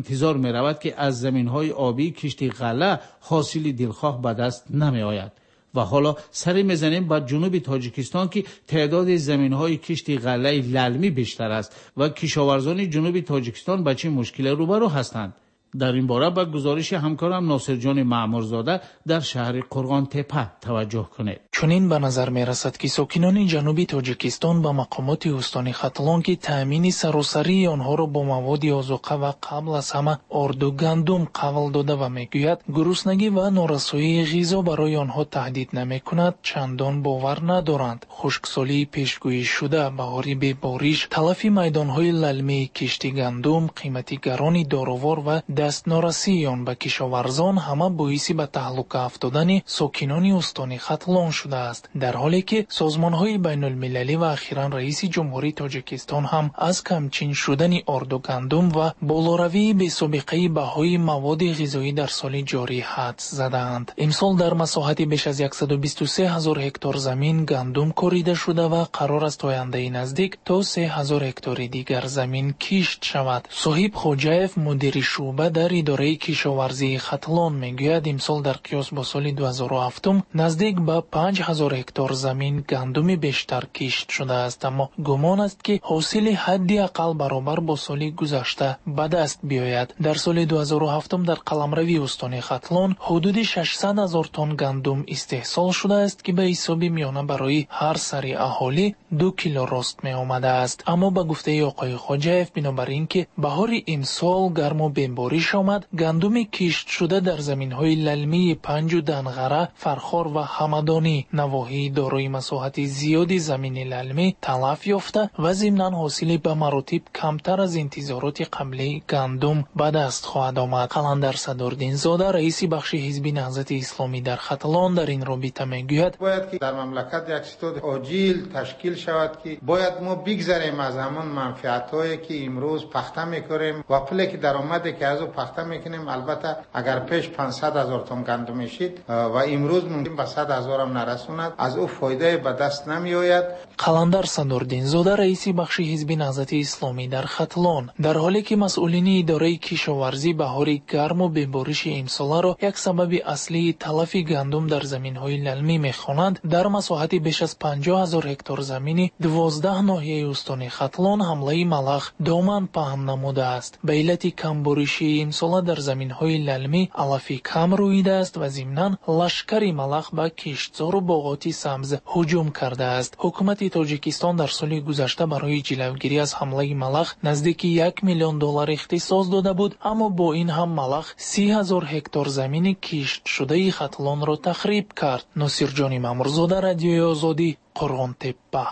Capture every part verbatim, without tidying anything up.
انتظار می رود که از زمین‌های آبی کشتی غله حاصل دلخواه به دست نمی آید. و حالا سری میزنیم بر جنوب تاجیکستان که تعداد زمین‌های کشتی غله للمی بیشتر است و کشاورزان جنوب تاجیکستان با چه مشکلی روبرو هستند. در این باره با گزارش همکارم ناصر جان معمرزاده در شهر قرغان تپه توجه کنید. چنین به نظر می رسد که ساکنان جنوبی تاجیکستان به مقامات استان ختلان که تأمین سراسری آنها را با مواد آذوقه و قبل از همه آرد و گندم قبول داده و میگوید گرسنگی و نارسایی غذا برای آنها تهدید نمی کند چندان باور ندارند. خشکسالی پیشگویی شده، بهاری بی بارش، تلف میدانهای للمی کشتی گندم، قیمت گران داروار و دست نارسی آن به کشاورزان همه باعث به تهلکه افتادن ساکنان استان ختلان شده است، در حالی که سازمان‌های بین المللی و اخیراً رئیس جمهوری تاجیکستان هم از کمچین شدن آرد و گندم و بالاروی بی سابقه بهای مواد غذایی در سال جاری حدس زدند. امسال در مساحت بیش از صد و بیست و سه هزار هکتار زمین گندم کاریده شده و قرار است آینده نزدیک تا سه هزار هکتار دیگر زمین کشت شود. صاحب خوجاєв مدیر شعبه در اداره کشاورزی ختلان میگوید امسال در قیاس با سال دو هزار و هفت نزدیک به پنج هزار هکتار زمین گندم بیشتر کشت شده است، اما گمان است که حاصل حدی اقل برابر با سال گذشته به دست بیاید. در سال دو هزار و هفت در قلمروی استان ختلان حدود ششصد هزار تن گندم استحصال شده است که به حساب میانه برای هر سری اهالی دو کیلو راست می آمده است. اما به گفته آقای خوجاєв بنابراین که بهار امسال گرم و بارش آمد، گندم کشت شده در زمین‌های للمی پنج و دنغره، فرخار و همدانی نواحی دارای مساحت زیادی زمین للمی تلف یافته و ضمناً حاصل به مراتب کمتر از انتظارات قبلی گندم به دست خواهد آمد. قلندر صدردین زاده رئیس بخش حزب نهضت اسلامی در ختلان در این رابطه میگوید باید که در مملکت یک ستاد عاجل تشکیل شود که باید ما بگذریم از همون منفعت‌هایی که امروز پخته می‌کنیم و پولی که درآمدی که از او پخته می‌کنیم، البته اگر پیش پانصد هزار تن گندم میشید و امروز ممکن به صد هزار هم نرسوند، از او فایده به دست نمیآید. قلندر صدردین زاده رئیس بخش حزب نهضت اسلامی در ختلان در حالی که مسئولین اداره کشاورزی بهار گرم و بی‌بارش امسال را یک سبب اصلی تلف گندم در زمین‌های للمی می‌خوانند، در مساحت بیش از پنجاه هزار هکتار زمین دوازده ناحیه استان ختلان حمله ملخ دامن پهن نموده است. به علت کمبارشی امسال در زمین‌های للمی علف کم رویده است و ضمناً لشکر ملخ به کشتزار و باغات سبز هجوم کرده است. حکومت تاجیکستان در سال گذشته برای جلوگیری از حمله ملخ نزدیک یک میلیون دلار اختصاص داده بود، اما با این هم ملخ سی هزار هکتار زمین کشت شده ختلان را تخریب کرد. ناصر جان معمرزاده، رادیوی آزادی، قرغان تپه.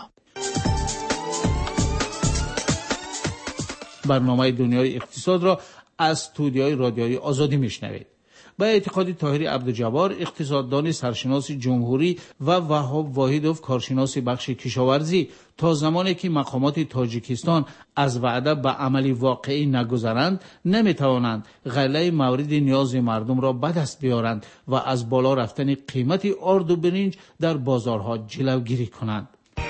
برنامه دنیای اقتصاد را از استودیوی رادیوی آزادی میشنوید. به اعتقاد طاهر عبدالجبار، اقتصاددان سرشناس جمهوری و وهاب واحدوف، کارشناس بخش کشاورزی، تا زمانی که مقامات تاجیکستان از وعده به عملی واقعی نگذرند نمیتوانند غله مورد نیاز مردم را به دست بیارند و از بالا رفتن قیمت آرد و برنج در بازارها جلوگیری کنند.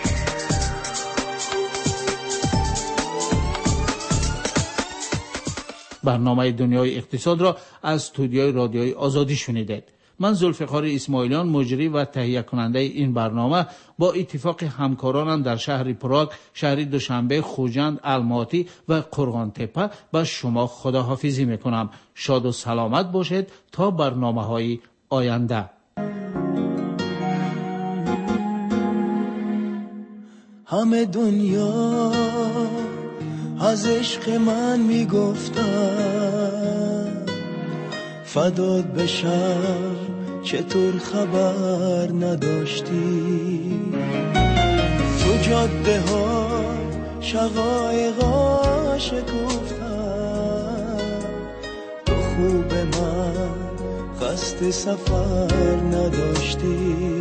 برنامه دنیای اقتصاد را از استودیوی رادیوی آزادی شنیدید. من ذوالفقار اسماعیلیان، مجری و تهیه کننده این برنامه، با اتفاق همکارانم در شهر پراگ، شهر دوشنبه، خوجند، الماتی و قرغان تپه با شما خداحافظی میکنم. شاد و سلامت باشید تا برنامه‌های آینده. همه دنیا از عشق من میگفتن، فدات بشم چطور خبر نداشتی؟ تو جاده ها شقایقا شکفتن، تو خوب من قصد سفر نداشتی.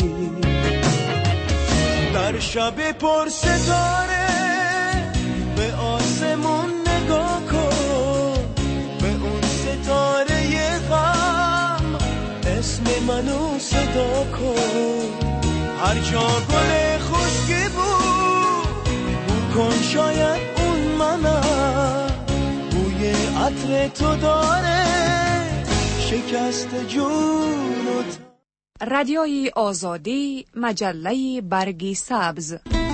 در شب پر ستاره به آسمون نگاه کن، به اون ستاره غم اسم منو صدا کن. هر جا گل خشکی بود بو کن، شاید اون منم، بوی عطر تو داره شکست جون و رادیوی آزادی، مجله برگ سبز.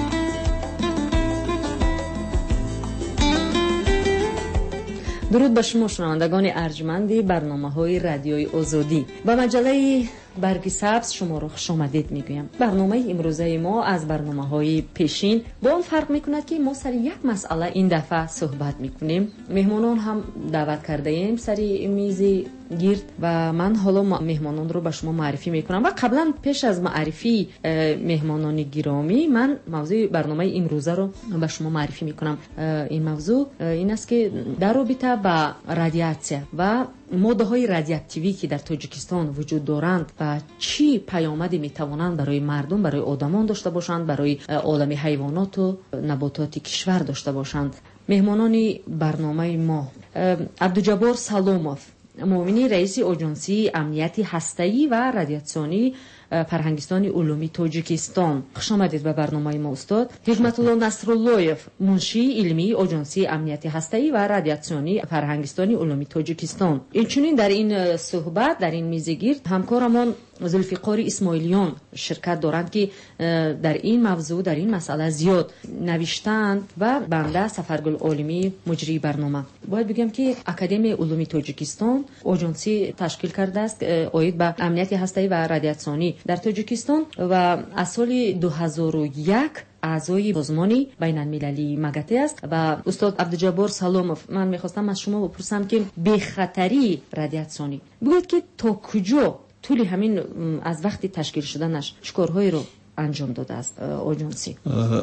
درود به شما شنوندگان ارجمند برنامه‌های رادیوی آزادی. با مجله برگ سبز شما رو خوش آمدید میگویم. برنامه امروزه ما از برنامه‌های پیشین با اون فرق میکند که ما سر یک مسئله این دفعه صحبت میکنیم. مهمانان هم دعوت کرده ایم سر میز گرد و من حالا مهمانان رو به شما معرفی میکنم و قبلا پیش از معرفی مهمانان گرامی من موضوع برنامه امروزه رو به شما معرفی میکنم. این موضوع این است که در رابطه با رادیاسیا و ماده های رادیواکتیوی که در تاجیکستان وجود دارند و چی پیامدی میتوانند برای مردم، برای آدمان داشته باشند، برای عالم حیوانات و نباتات کشور داشته باشند. مهمانان برنامه ما عبدالجبار سلاموف، معاون رئیس آژانسی امنیتی هسته‌ای و رادیاسیونی فرهنگستان علومی تاجیکستان. خوش آمدید به برنامه ما استاد. حکمت الله نصراللهیف، منشی علمی آژانسی امنیتی هسته‌ای و رادیاسیونی فرهنگستان علومی تاجیکستان. اینچنین در این صحبت، در این میز گرد همکارمان ذوالفقار اسماعیلیان شرکت دارند که در این موضوع، در این مسئله زیاد نوشتند و بنده سفرگل عالمی مجری برنامه. باید بگم که اکادمی علوم تاجیکستان آژانسی تشکیل کرده است عاید به امنیت هسته‌ای و رادیاسیونی در تاجیکستان و از سال دو هزار و یک اعضای سازمان بین المللی مگاته است. و استاد عبدالجبار سلاموف، من میخواستم از شما بپرسم که به خطری رادیاسیونی بگوید که تا کجا طول همین از وقتی تشکیل شدنش چکارهایی رو انجام داده است آژانسی؟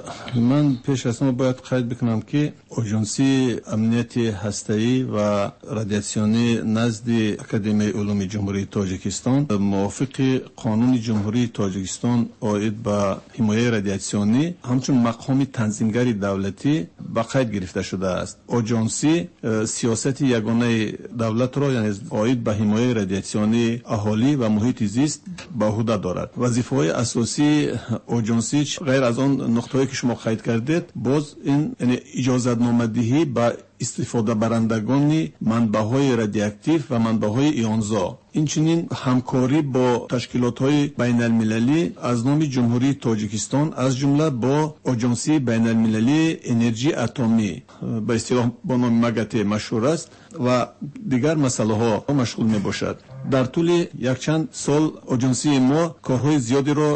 من پیش از ما باید قید بکنم که آژانسی امنیتی هسته‌ای و رادیاسیونی نزد اکادمی علوم جمهوری تاجیکستان موافق قانون جمهوری تاجیکستان عاید به حمایه رادیاسیونی همچون مقام تنظیمگر دولتی به قید گرفته شده است. آژانسی سیاست یگانه دولت را یعنی عاید به حمایه رادیاسیونی اهالی و محیط زیست به عهده دارد. وظیفه‌های اساسی آژانسی غیر از آن نقطه‌ای که شما قید کردید، باز این یعنی اجازه‌نامه دهی به استفاده برندگان منبع‌های رادیواکتیو و منبع‌های ایونزا، اینچنین همکاری با تشکیلات‌های بین المللی از نام جمهوری تاجیکستان از جمله با آژانسی بین المللی انرژی اتمی به اصطلاح با نام مگاته مشهور است و دیگر مسائل‌ها مشغول می‌باشد. در طول یک چند سال آژانسی ما کارهای زیادی را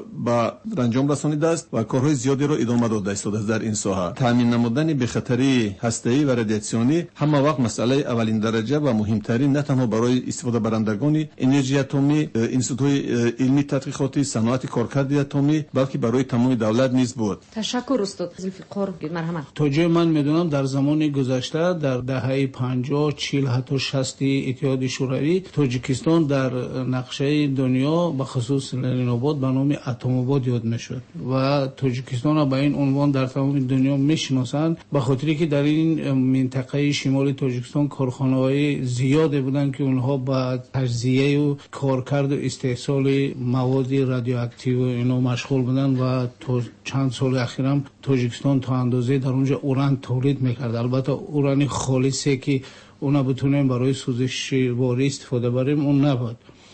به انجام رسانیده است و کارهای زیادی را ادامه داده است در این ساحه. تامین نمودن بی‌خطری هسته‌ای و رادیاسیونی همه وقت مسئله اولین درجه و مهمترین نه تنها برای استفاده برندگان انرژی اتمی، انستیتوی علمی تحقیقاتی صنعت کارکرد اتمی، بلکه برای تمام دولت نیز بود. تشکر استاد ذوالفقار، مرحمت. تا جای من میدونم در زمان گذشته در دهه پنجاه، چهل حتی شصت اتحاد شوروی تاجیکستان در نقشه دنیا به خصوص لنین‌آباد به نام اتم‌آباد یاد میشد و تاجیکستان به این عنوان در تمام دنیا میشناسند به خاطری که در این منطقه شمال تاجیکستان کارخانه‌های زیادی بودند که اونها با تجزیه و کارکرد و استحصال مواد رادیواکتیو اینا مشغول بودند و تا چند سال اخیر هم تاجیکستان تا اندازه در اونجا اوران تولید میکرد. البته اوران خالصی که اونا بتونیم برای سوزش واری استفاده بریم اون نبود،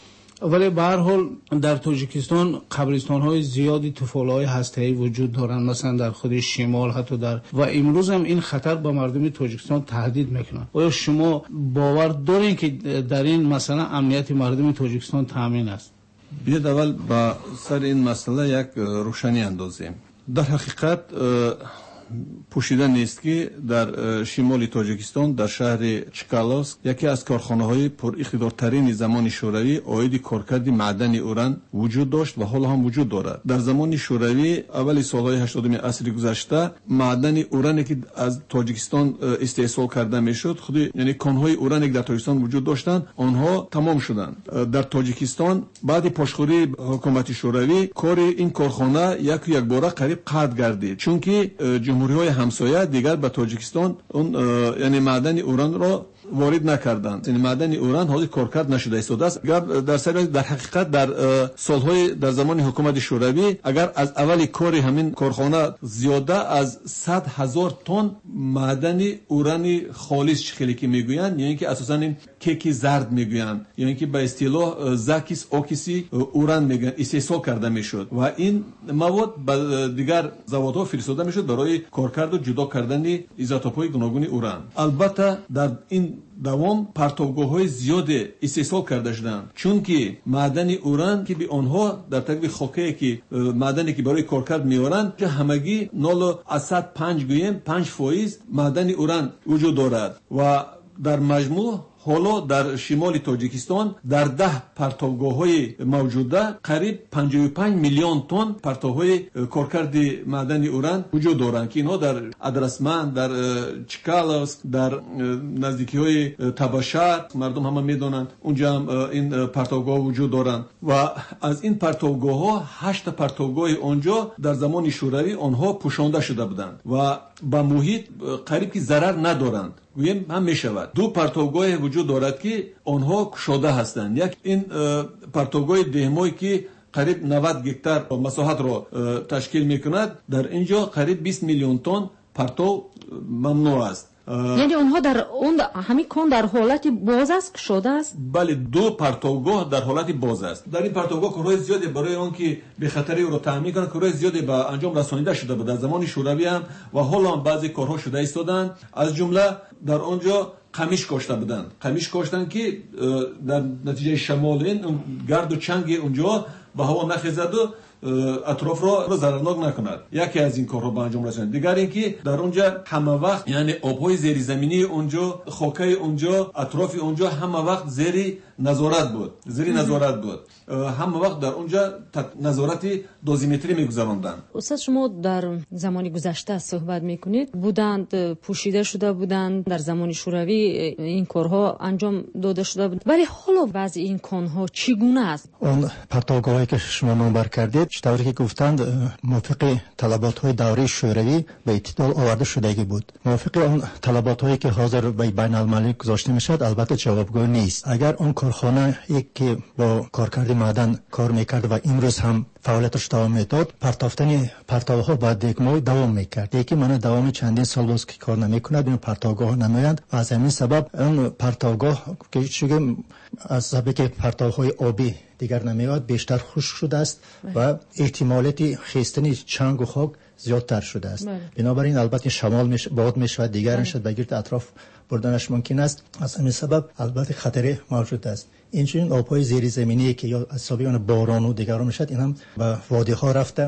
ولی به هر حال در تاجیکستان قبرستان‌های زیادی طفوله‌های هسته‌ای وجود دارند، مثلا در خود شمال حتی در و امروز هم این خطر به مردم تاجیکستان تهدید میکنه. آیا شما باور دارین که در این مثلا امنیت مردم تاجیکستان تامین است؟ بیاید اول با سر این مسئله یک روشنی اندازیم. در حقیقت پوشیده نیست که در شمال تاجیکستان در شهر چکالاسک یکی از کارخانه‌های پر اقتدارترین زمان شوروی عاید کارکرد معدن اوران وجود داشت و حالا هم وجود دارد. در زمان شوروی اول سالهای هشتادم عصر گذشته معدن اورانی که از تاجیکستان استحصال کرده میشد، خود یعنی کانهای اورانی که در تاجیکستان وجود داشتند آنها تمام شدند. در تاجیکستان بعد پاشخوری حکومت شوروی کار این کارخانه یک یک باره قریب قطع گردید، چون که جمهوری‌های همسایه دیگر به تاجیکستان اون یعنی معدن اوران را وارد نکردند. این معدن اوران حاضر کارکرد نشده ایستاده است. در سری در حقیقت در سالهای در زمان حکومت شوروی اگر از اول کار همین کارخانه زیاده از صد هزار تن معدن اورانی خالص خیلی که میگویند، یعنی که اساسا این کیک زرد میگویند، یعنی که به اصطلاح زاکیس اوکیسی اوران میگن، استحصال کرده میشد و این مواد به دیگر زوادها فرستاده میشد برای کارکرد و جدا کردن ایزوتوپ‌های گوناگون اوران. البته در این دوام پرتوگاه‌های زیاد استحصال کرده شدند، چون که معدن اوران که به آنها در تقریبا خاکی که معدنی که برای کارکرد میارند همگی نول صد و پنج گویم پنج فایز معدن اوران وجود دارد و در مجموع حالا در شمال تاجیکستان در ده پرتوگاه‌های موجوده قریب پنجاه و پنج میلیون تن پرتوهای کارکرد معدن اوران وجود دارند که اینها در ادرسمند، در چکالوسک، در نزدیکی‌های تباشر مردم همه میدونند اونجا هم این پرتوگاه وجود دارند و از این پرتوگاه‌ها هشت پرتوگاه اونجا در زمان شوروی آنها پوشانده شده بودند و با محیط قریب که ضرر ندارند. گویم هم می شود. دو پرتوگاه وجود دارد که آنها کشاده هستند. یک این پرتوگاه دهمایی که قریب نود گکتار مساحت را تشکیل می کند، در اینجا قریب بیست میلیون تن پرتو ممنوع است. یعنی اونها در اون همین کن در حالت باز است شده است؟ بله، دو پرتوگاه در حالت باز است. در این پرتوگاه کارهای زیادی برای آن که به خطری او را تامین کنند کارهای زیادی به انجام رسانیده شده بود در زمان شوروی هم و حالا هم بعضی کارها شده ایستادند. از جمله در آنجا قمیش کاشته بودند. قمیش کاشتن که در نتیجه شمال این گرد و چنگ اونجا به هوا نخیزد و اطراف را ضررناک نکند. یکی از این کارها به انجام رساند. دیگر اینکه در اونجا همه وقت یعنی آبهای زیر زمینی اونجا، خاکای اونجا، اطراف اونجا همه وقت زیر نظارت بود. زیر نظارت بود. همه وقت در اونجا نظارت دوزیمتری میگذراندند. استاد شما در زمانی گذشته صحبت میکنید، بودند پوشیده شده بودند در زمان شوروی این کارها انجام داده شده بود، ولی حالا وضع این کانها چگونه است؟ اون پرتوگاهی که شما نامبر کردید طوری که گفتند موافق طلبات های دوره شوروی به اعتدال آورده شدگی بود. موافق اون طلبات هایی که حاضر به بین المللی گذاشته میشد البته جوابگو نیست. اگر اون کارخانه یک که با کارکرد معدن کار میکرد و امروز هم فعالیتش دوام میداد، پرتافتن پرتوها بعد یک ماه دوام میکرد. یکی من دوام چندین سال باز که کار نمیکند این پرتوگاه نمیاند و از همین سبب اون پرتوگاه که چون از سبب که پرتوهای آبی دیگر نمیاد بیشتر خشک شده است و احتمالاتی خیستن چنگ و خاک زیادتر شده است. بنابراین البته شمال میشه باد میشه دیگر نشد بگیرد اطراف بردنش ممکن است. از همین سبب البته خطری موجود است. اینچنین آبهای زیر زمینی که یا از سبب باران و دیگر میشد این هم به وادی ها رفته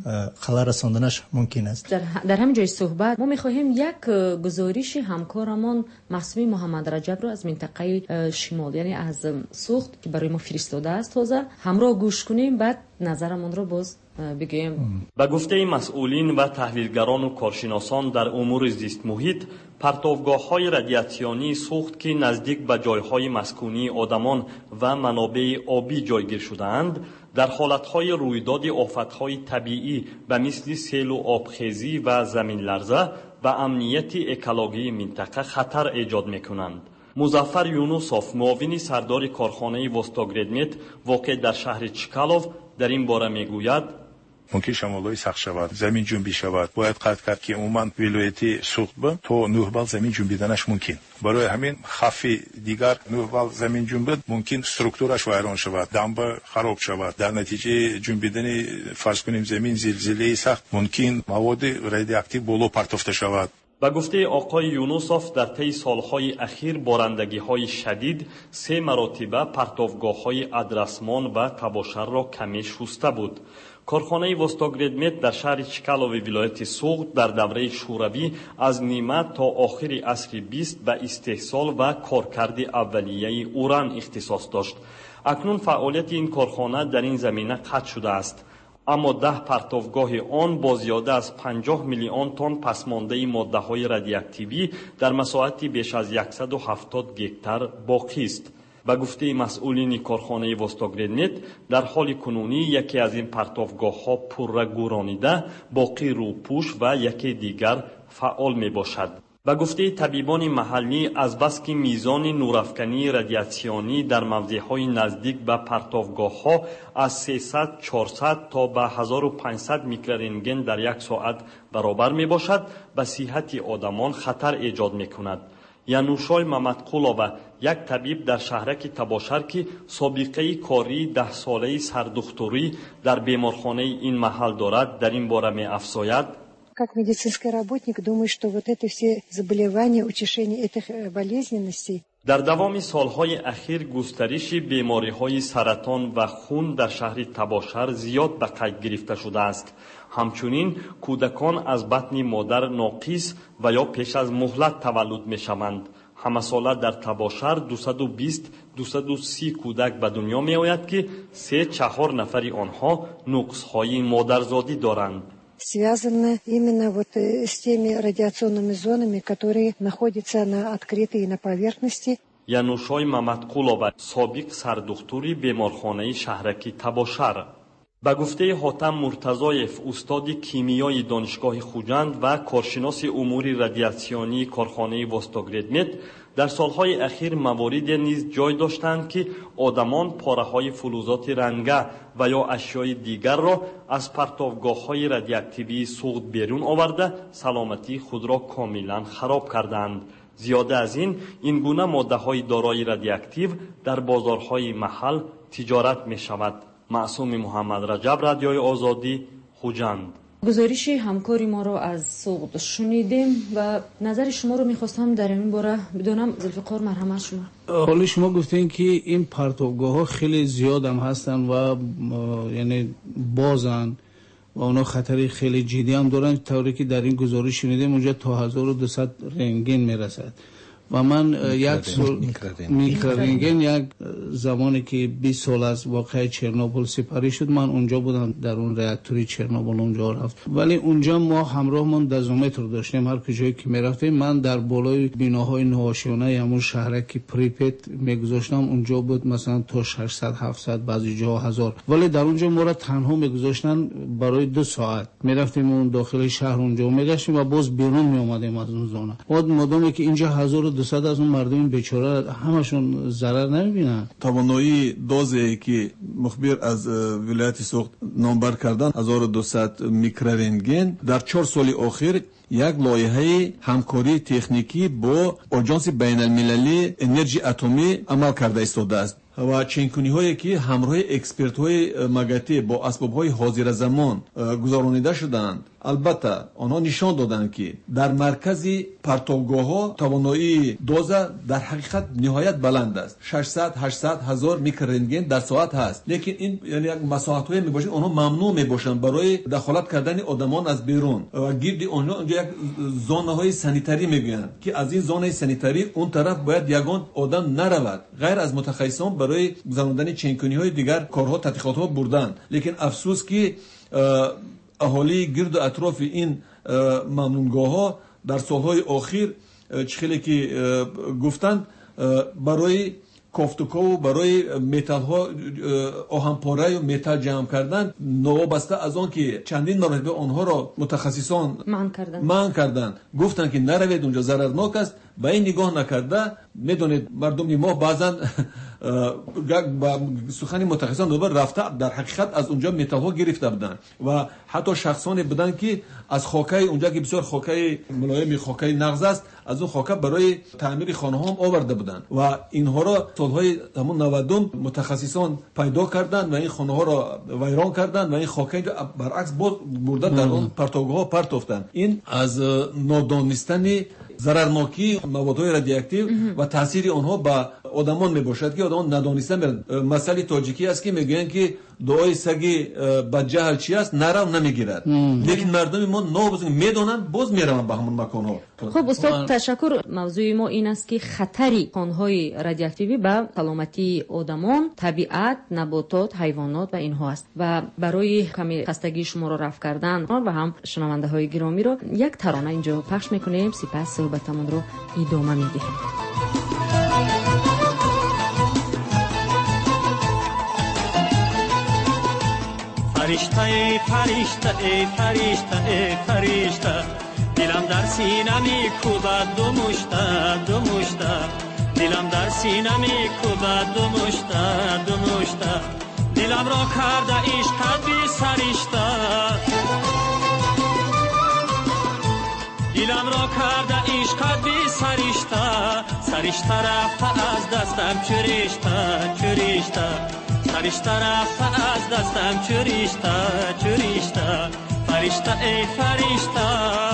خلل رساندنش ممکن است. در, در همین جای صحبت ما میخواهیم یک گزارش همکارمان محسومی محمد رجب رو از منطقه شمال یعنی از سوخت که برای ما فرستاده است تازه همراه گوش کنیم، بعد نظرمون رو باز بگیم. به گفته مسئولین و تحلیلگران و کارشناسان در امور زیست محیط، پرتوگاه‌های رادیاسیونی سوخت که نزدیک به جایهای مسکونی آدمان و منابع آبی جایگیر شده‌اند، در حالتهای رویداد آفتهای طبیعی به مثل سیل و آبخیزی و زمین لرزه و امنیت اکولوژی منطقه خطر ایجاد می‌کنند. مظفر یونوسوف، معاون سردار کارخانه وستاگردمت واقع در شهر چکالوف، در این باره میگوید: ممکن شمالای سخت شود، زمین جنبی شود. باید قطع کرد که عموما ولایتی سوخت با تو نه بال زمین جنبیدنش ممکن. برای همین خفی دیگر نه بال زمین جنبید ممکن استراکتورش ویران شود، دنبه خراب شود. در نتیجه جنبیدن فرض کنیم زمین زلزله سخت ممکن مواد رادیواکتیو بالا پرتافته شود. به گفته آقای یونوسوف، در طی سالهای اخیر بارندگی‌های شدید سه مرتبه پرتوگاه‌های ادرسمان و تباشر را کمی شسته بود. کارخانه وستاگردمت در شهر چکالوف ولایت سوغد در دوره شوروی از نیمه تا آخر عصر بیست به استحصال و کارکرد اولیه اوران اختصاص داشت. اکنون فعالیت این کارخانه در این زمینه قطع شده است، اما ده پرتوگاه آن با زیاده از پنجاه میلیون تن پسمانده ماده های رادیواکتیوی در مساحت بیش از صد و هفتاد گکتار باقی است. به گفته مسئولین کارخانه وستاگردمت، در حال کنونی یکی از این پرتوگاه ها پرره گورانیده، باقی روپوش و یکی دیگر فعال می باشد. به گفته طبیبان محلی، از بس که میزان نورافکنی رادیاسیونی در موضعهای نزدیک به پرتوگاه‌ها از سیصد چهارصد تا به هزار و پانصد میکرورنتگن در یک ساعت برابر می باشد، به صحت آدمان خطر ایجاد می کند. ینوشای ممدقولووا، یک طبیب در شهرک تباشر که سابقه کاری ده ساله سردختوری در بیمارخانه این محل دارد، در این باره می افزاید: Как медицинский работник, думаю, что вот это все заболевания, утешение этих болезненностей. در دوام سالهای اخیر گسترش بیماری‌های سرطان و خون در شهر تباشر زیاد به قید گرفته شده است. همچنین کودکان از بطن مادر ناقص و یا پیش از مهلت تولد می‌شوند. همه ساله در تباشر دویست و بیست تا دویست و سی کودک به دنیا می‌آید که سه چهار نفر آنها نقص‌های مادرزادی دارند. Связано именно вот с теми радиационными зонами, которые находятся на открытой и на поверхности. янушой мамадқулова, собиқ сардухтури беморхонаи шаҳраки табошар. ба гуфтаи ҳотам муртазоев, устоди кимиёи донишгоҳи хуҷанд ва коршиноси умури радиатсионии корхонаи востогредмет, در سالهای اخیر مواردی نیز جای داشتند که آدمان پاره‌های فلزات رنگه و یا اشیای دیگر را از پرتوگاه‌های رادیواکتیوی سوخت بیرون آورده سلامتی خود را کاملا خراب کردند. زیاده از این، این گونه ماده‌های دارای رادیواکتیو در بازارهای محل تجارت می‌شود. معصوم محمد رجب، رادیوی آزادی، خوجند. گزارش همکاری ما را از سوخت شنیدیم و نظر شما رو میخواستم در این باره بدونم. ذوالفقار، مرحمت شما. حالا شما گفتین که این پرتوگاه ها خیلی زیاد هم هستن و یعنی بازن و اونا خطری خیلی جدی هم دارن، طوری که در این گزارش شنیدیم اونجا تا هزار و دویست رنتگن میرسد. و من یک سال میکرورنتگن یک زمانی که بیست سال از واقعه چرنوبیل سپری شد، من اونجا بودم، در اون راکتوری چرنوبیل اونجا رفت. ولی اونجا ما همراهمون دزومتر داشتیم، هر کجایی که میرفتیم. من در بالای بیناهای نوآشیانه همون شهرک پریپت میگذاشتم، اونجا بود مثلا تا ششصد هفتصد، بعضی جاها هزار. ولی در اونجا ما را تنها میگذاشتن برای دو ساعت. میرفتیم اون داخل شهر اونجا میگشتیم و باز بیرون میومدیم از اون زون. بعد مادامی که اینجا هزار و دویست از اون مردم بیچاره همشون ضرر نمیبینن. توانایی دوزی که مخبر از ولایت سوخت نامبر کردن هزار و دویست میکرورنتگن در چهار سال اخیر یک لایحه همکاری تکنیکی با آژانس بین المللی انرژی اتمی عمل کرده ایستاده است و چنینی هایی که همراه اکسپرت های مگاتی با اسباب های حاضر زمان گذرانیده شدند. البته آنها نشان دادند که در مرکز پرتوگاه ها توانایی دوز در حقیقت نهایت بلند است، ششصد هشتصد هزار میکرورنتگن در ساعت هست. لیکن این یعنی یک مساحت های میباشد آنها ممنوع میباشند برای دخالت کردن آدمان از بیرون و گرد آنها اونجا یک زونه های سانیتری میگویند که از این زونه سانیتری اون طرف باید یگان آدم نرود. غیر از متخصصان برای گذراندن چنینی های دیگر کارها تحقیقات ها بردند. لیکن افسوس که اهالی گرد و اطراف این ممنونگاه ها در سالهای اخیر چخیلی که گفتند برای کافتوکا و برای متال ها آهن پاره و متال جمع کردن نوابسته از آن که چندین مرتبه آنها را متخصصان منع کردن منع کردن گفتند که نروید اونجا ضررناک است. به این نگاه نکرده میدونید مردم ما بعضا با سخن متخصصان دوبار رفته در حقیقت از اونجا متال ها گرفته بودند و حتی شخصانی بودند که از خاکه اونجا که بسیار خاکه ملایم خاکه نغز است از اون خاکه برای تعمیر خانه ها هم آورده بودند و اینها را سالهای همون نودم متخصصان پیدا کردند و این خانه ها را ویران کردند و این خاکه برعکس بردن در اون پرتوگاه ها پرتافتند. این از نادانستن ضررناکی موادهای رادیواکتیو و تاثیر آنها به آدمان میباشد که آدمان ندانسته میرن. مسئله تاجیکی است که میگویند که دعای سگ بدجهل چی است نرو نمیگیرد، لیکن مردم ما نابزن میدونن باز میرن به همون مکان ها. خب استاد تشکر. موضوع ما این است که خطری خانهای رادیواکتیوی به سلامتی آدمان، طبیعت، نباتات، حیوانات و اینها است و برای کمی خستگی شما را رفع کردن و هم شنونده های گرامی را یک ترانه اینجا پخش میکنیم، سپس صحبتمون رو ادامه میدیم. فرشته ای فرشته ای فرشته ای فرشته دلم در سینه میکوبد دو مشته دو مشته دلم در سینه میکوبد دو مشته دو مشته دلم را کرده عشقت بی سرشته دلم را کرده عشقت بی سرشته سرشته رفته از دستم چریشته چریشته سرشته رفته از دستم چریشته چریشته فرشته ای فرشته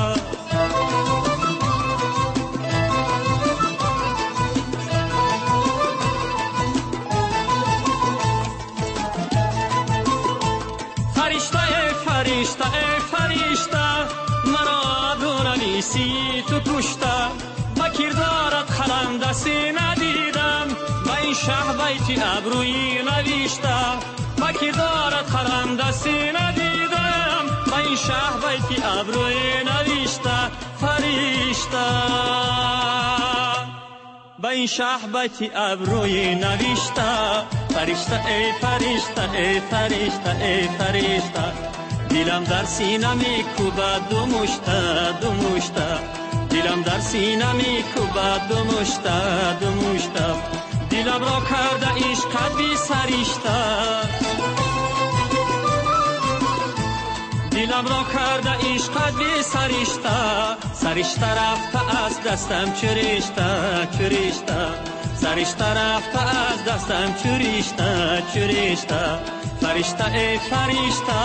فرشته ای فرشته مرا دونمیسی تو کشته با کردارت خلم دستی ندیدم با این شه بیتی ابرویی نوشته با کردارت خلم دستی ندیدم با این شه بیتی ابرویی نوشته فرشته با این شه بیتی ابرویی نوشته فرشته ای فرشته ای فرشته ای فرشته دلم در سینه میکوبد دو مشته دو مشته دلم در سینه میکوبد دو مشته دو مشته دلم را کرده عشقت بی سرشته دلم را کرده عشقت بی سرشته سرشته رفته از دستم چریشته چریشته سرشته رفته از دستم چریشته چریشته فرشته ای فرشته.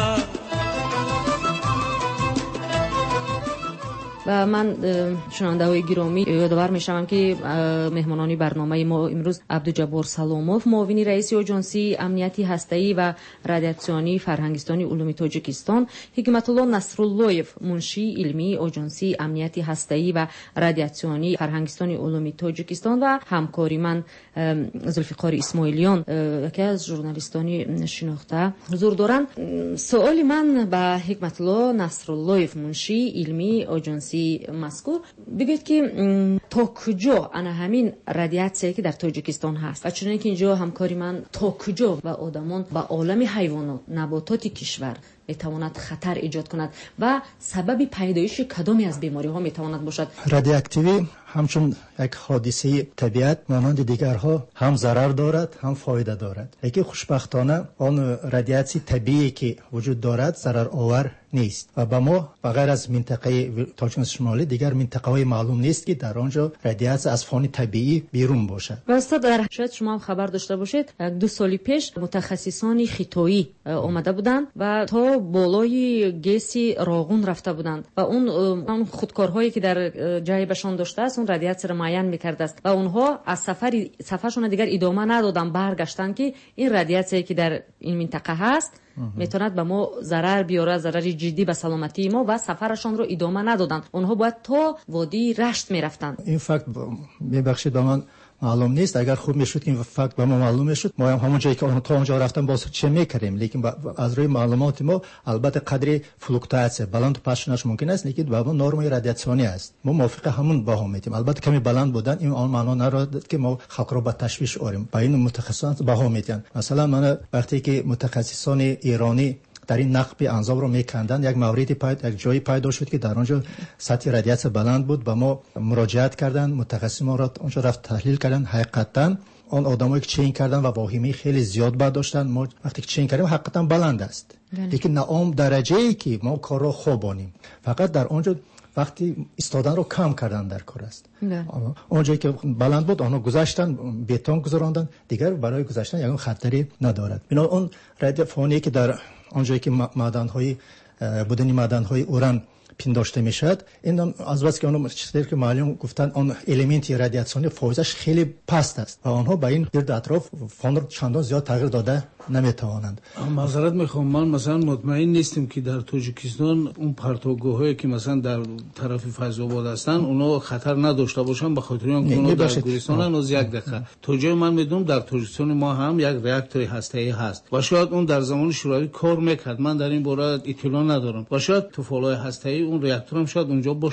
و من شنونده های گرامی یادآور میشم که مهمانان برنامه ما امروز عبدالجبار سلاموف، معاون رئیس آژانسی امنیتی هسته‌ای و رادیاسیونی فرهنگستانی علوم تاجیکستان، حکمت الله نصراللهیف، منشی علمی آژانسی امنیتی هسته‌ای و رادیاسیونی فرهنگستانی علوم تاجیکستان و همکاری من ذوالفقار اسماعیلیان که از ژورنالیستانی شناخته حضور دارند. سوال من به حکمت الله نصراللهیف، منشی علمی آژانسی مذکور، بگید که تا کجا انا همین رادیاسیایی که در تاجیکستان هست و چون که اینجا همکاری من تا کجا و آدمان و عالم حیوانات نباتات کشور میتواند خطر ایجاد کند و سبب پیدایش کدامی از بیماری ها میتواند باشد؟ رادیواکتیوی همچون یک حادثه طبیعت مانند دیگرها هم ضرر دارد هم فایده دارد. یکی خوشبختانه آن رادیاسی طبیعی که وجود دارد ضرر آور نیست و به ما بغیر از منطقه تاجیکستان شمالی دیگر منطقه های معلوم نیست که در آنجا رادیاسی از فان طبیعی بیرون باشد. و استاد در شاید شما هم خبر داشته باشید دو سال پیش متخصصان خیتایی آمده بودند و تا بالای گسی راغون رفته بودند و اون اون خودکارهایی که در جایبشان داشته است اون رادیاسی را معین می‌کرده است و اونها از سفر سفرشون دیگر ادامه ندادن، برگشتن که این رادیاسی که در این منطقه هست میتواند به ما ضرر بیاره، ضرر جدی به سلامتی ما، و سفرشان رو ادامه ندادن. اونها باید تا وادی رشت میرفتن. این فکت میبخشید به من معلوم نیست. اگر خوب میشد که این فکت به ما معلوم میشد ما هم همون جایی که اون تا اونجا رفتن باز چه میکردیم، لیکن از روی معلومات ما البته قدری فلوکتواسیون بلند پاشنش ممکن است، لیکن به ما نرم رادیاسیونی است. ما موافق همون باها میدیم. البته کمی بلند بودن این آن معنا ندارد که ما خلق رو به تشویش آوریم. با این متخصصان باها میدن. مثلا من وقتی که متخصصان ایرانی در این نقب انظاب رو میکندن یک موردی پاید یک جایی پیدا شد که در آنجا سطح رادیاسیون بلند بود، با ما مراجعت کردن، متخصصان ما را اونجا رفت تحلیل کردن. حقیقتا آن آدمایی که چین کردن و واهمه خیلی زیاد برداشتن. ما وقتی که چین کردیم حقیقتا بلند است، لیکن نه اون درجه‌ای که ما کار رو خوبانیم، فقط در آنجا وقتی ایستادن رو کم کردن در کار است. اونجایی که بلند بود آنها گذاشتن، بتون گذراندن، دیگر برای گذاشتن یگان خطری ندارد. بنا اون رادیو فونی که در آنجایی که معدن‌های بودنی معدن‌های اوران پنداشته میشد، این از بس که اون چیزی که معلوم گفتن اون الیمنت رادیاسیونی فوزش خیلی پست است و آنها با این گرد اطراف فون رو چندان زیاد تغییر داده نمیتوانند. معذرت میخوام، من مثلا مطمئن نیستم که در تاجیکستان اون پرتوگاهایی که مثلا در طرف فیض‌آباد هستن اونا خطر نداشته باشن، به خاطر اینکه اونا در گورستان از یک دقیقه تا جای من میدونم در تاجیکستان ما هم یک راکتور هسته‌ای هست و شاید اون در زمان شوروی کار میکرد. من در این باره اطلاع ندارم و شاید تو فولای هسته‌ای اون راکتور هم شاید اونجا باشه.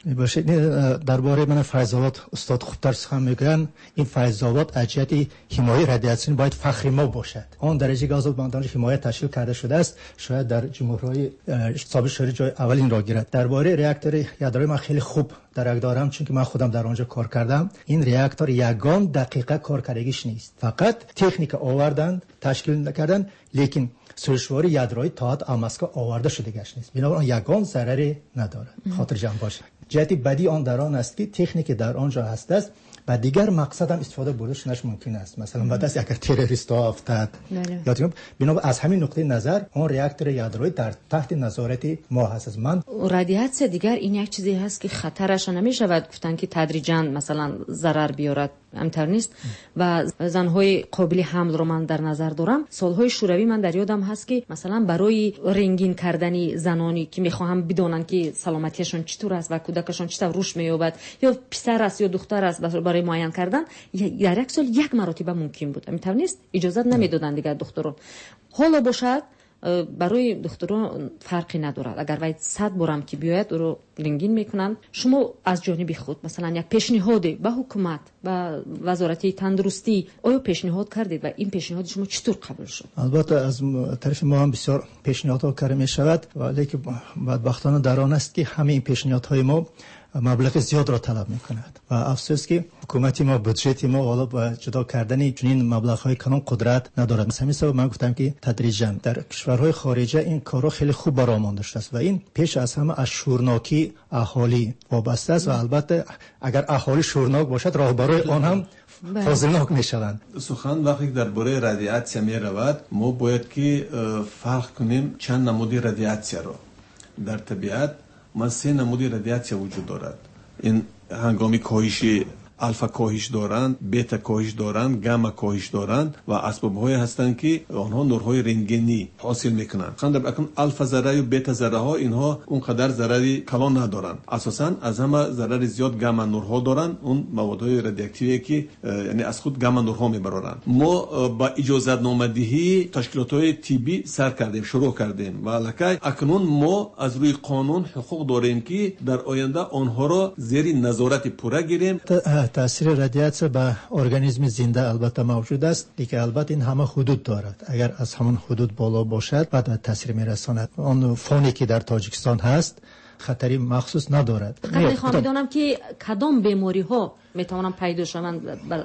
میباشه. درباره من فیض‌آباد استاد خوبتر سخن میگن. این فیض‌آباد از جهت حمایه رادیاسیون باید فخر ما باشد. آن درجه که آزادمندان حمایت تشکیل کرده شده است شاید در جمهوری سابق شوروی جای اولین را گیرد. درباره راکتور یادرایی من خیلی خوب درک دارم چون که من خودم در آنجا کار کردم. این راکتور یگان دقیقه کارکردگیش نیست، فقط تکنیک آوردن تشکیل نکردن، لیکن سوشواری یادرایی تا حد مسکو آورده شده گشت نیست، بنابراین یگان ضرری نداره. خاطر جمع باشه. جهت بدی آن در آن است که تکنیک در آنجا هست است و دیگر مقصد هم استفاده بردش نش ممکن است. مثلا بعد از اگر تروریست ها افتاد یادم بنابراین از همین نقطه نظر اون راکتور یادرایی در تحت نظارت ما هست. من رادیاسیون دیگر این یک چیزی هست که خطرش نمیشود گفتن که تدریجاً مثلا ضرر بیارد، امتر نیست. و زنهای قابل حمل رو من در نظر دارم. سالهای شوروی من در یادم هست که مثلا برای رنگین کردن زنانی که میخواهم بدونن که سلامتیشون چطور است و کودکشون چطور رشد مییابد یا پسر است یا دختر است برای معاین کردن در یک سال یک مرتبه ممکن بود، امتر نیست. اجازه نمیدادن دیگر دکتران. حالا باشد برای دکتران فرقی ندارد، اگر باید صد بارم که بیاید او رو رنگین میکنند. شما از جانب خود مثلا یک پیشنهاد به حکومت و وزارت تندرستی آیا پیشنهاد کردید و این پیشنهاد شما چطور قبول شد؟ البته از طرف ما هم بسیار پیشنهادها کرده می شود، ولی که بدبختانه در آن است که همه این پیشنهادهای ما مبلغ زیاد را طلب میکند و افسوس که حکومت ما بودجت ما حالا با جدا کردن چنین مبلغ‌های کلان قدرت ندارد. مثلا مثلا من گفتم که تدریجاً در کشورهای خارجه این کارا خیلی خوب برآمده است و این پیش از همه از شورناکی اهالی وابسته است و البته اگر اهالی شورناک باشد راهبرای آن هم فاضلناک میشوند. سخن وقتی درباره رادیاسیون می رود ما باید که فرق کنیم چند نمودی رادیاسیون را. در طبیعت ما سه نمودی رادیاسیون وجود دارد. این هنگامی کاهشی الفا کاهش دارند، بتا کاهش دارند، گاما کاهش دارند و اسباب‌های هستند که آنها نورهای رنگینی حاصل میکنند. خاطر اکنون الفا ذره و بتا ذره ها اینها اونقدر ضرری کلان ندارند. اساساً از همه ضرر زیاد گاما نورها دارند، اون موادهای رادیواکتیوی که یعنی از خود گاما نورها میبرند. ما با اجازت نامدهی تشکیلات‌های طبی سر کردیم، شروع کردیم و الکی اکنون ما از روی قانون حقوق داریم که در آینده آنها را زیر نظارت پوره گیریم. تاثیر رادیاسیون به ارگانیسم زنده البته موجود است، دیگه البته این همه حدود دارد. اگر از همون حدود بالا باشد بعد تاثیر میرساند. آن فونی که در تاجیکستان هست خطری مخصوص ندارد. فقط میخوام بدونم که کدام بیماری ها میتوانن پیدا شوند.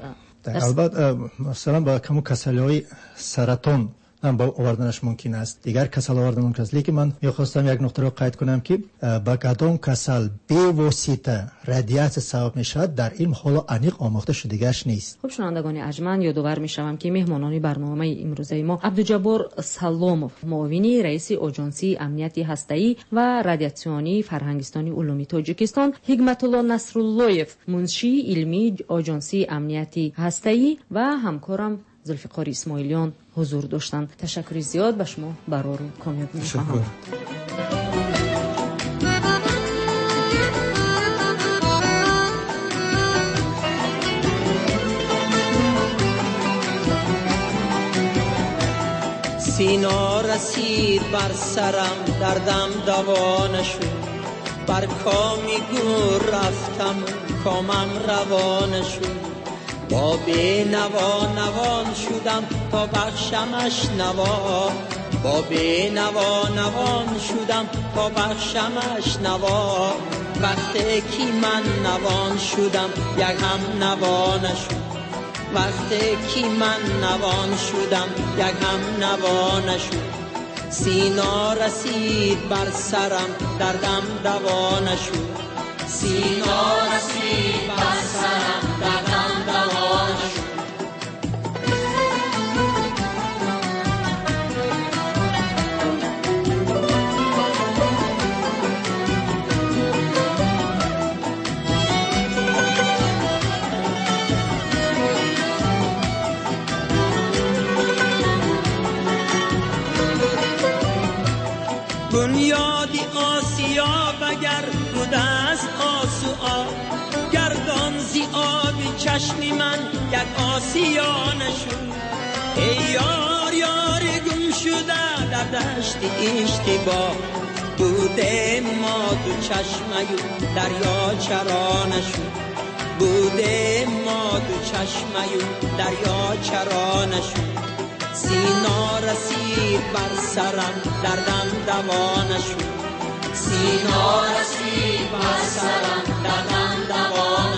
البته مثلا با کمو کسلی‌های سرطان هم با آوردنش ممکن است، دیگر کسل آوردن ممکن است. لیکن من میخواستم یک نقطه رو قید کنم که با کدام کسل به واسطه رادیاسیون سبب میشود در این حالا عمیق آموخته شدگیش نیست. خب شنوندگان ارجمند، یادآور میشوم که مهمانان برنامه امروزه ما عبدالجبار سلاموف، معاون رئیس آژانسی امنیتی هسته‌ای و رادیاسیونی فرهنگستانی علومی تاجیکستان، حکمت الله نصراللهیف، منشی علمی آژانسی امنیتی هسته‌ای و همکارم ذوالفقار اسماعیلیان حضور داشتند. تشکر زیاد به شما برای کامیاب می‌خواهم. سینا رسید بر سرم دردم دوا نشد، بر کامی گور رفتم کامم روا نشد. با بی نوا نوان شدم تا بخشمش نوا، با بی نوا نوان شدم تا بخشمش نوا. وقتی که من نوان شدم یک هم نوا نشد، وقتی که من نوان شدم یک هم نوا نشد. سینا رسید بر سرم دردم دوا نشد، سینا رسید بر سرم دردم دوا نشد. بنیادی آسیا بگر بوده است آسیا، گردان زی آب چشمی من یک آسیا نشد. ای یار یار گم شده در دشت اشتباه، بوده ما دو چشمه دریا چرا نشد بوده ما دو چشمه دریا چرا نشد سینا رسید بر سرم دردم دوا نشد سینا رسید بر سرم دردم دوا